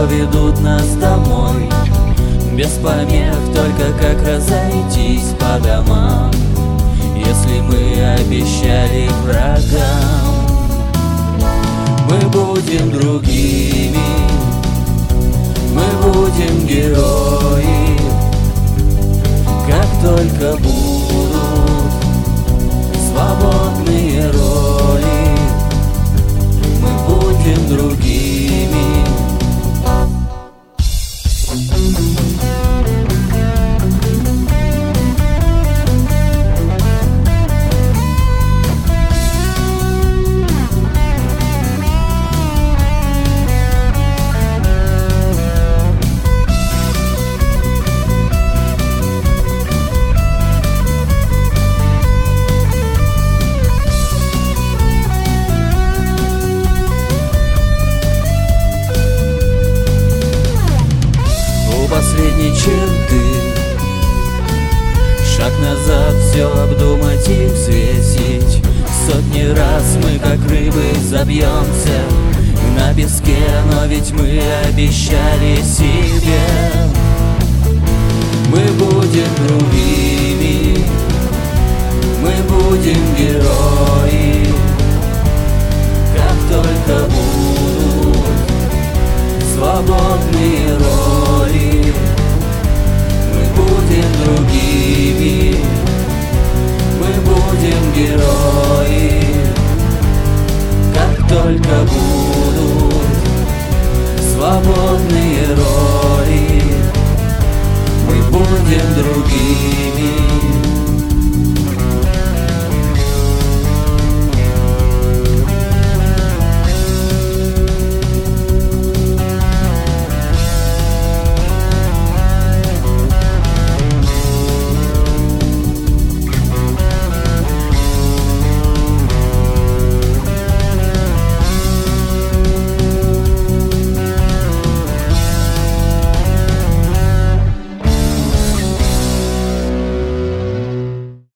ведут нас домой. Без помех, только как разойтись по домам, если мы обещали врагам. Мы будем другими, мы будем герои, как только будут свободные роли. Мы будем другими. Последней черты шаг назад, все обдумать и взвесить. Сотни раз мы как рыбы забьемся на песке, но ведь мы обещали себе. Мы будем другими, мы будем герои, как только будут свободные роли. Мы будем другими, мы будем герои, как только будут свободные роли. Мы будем другими.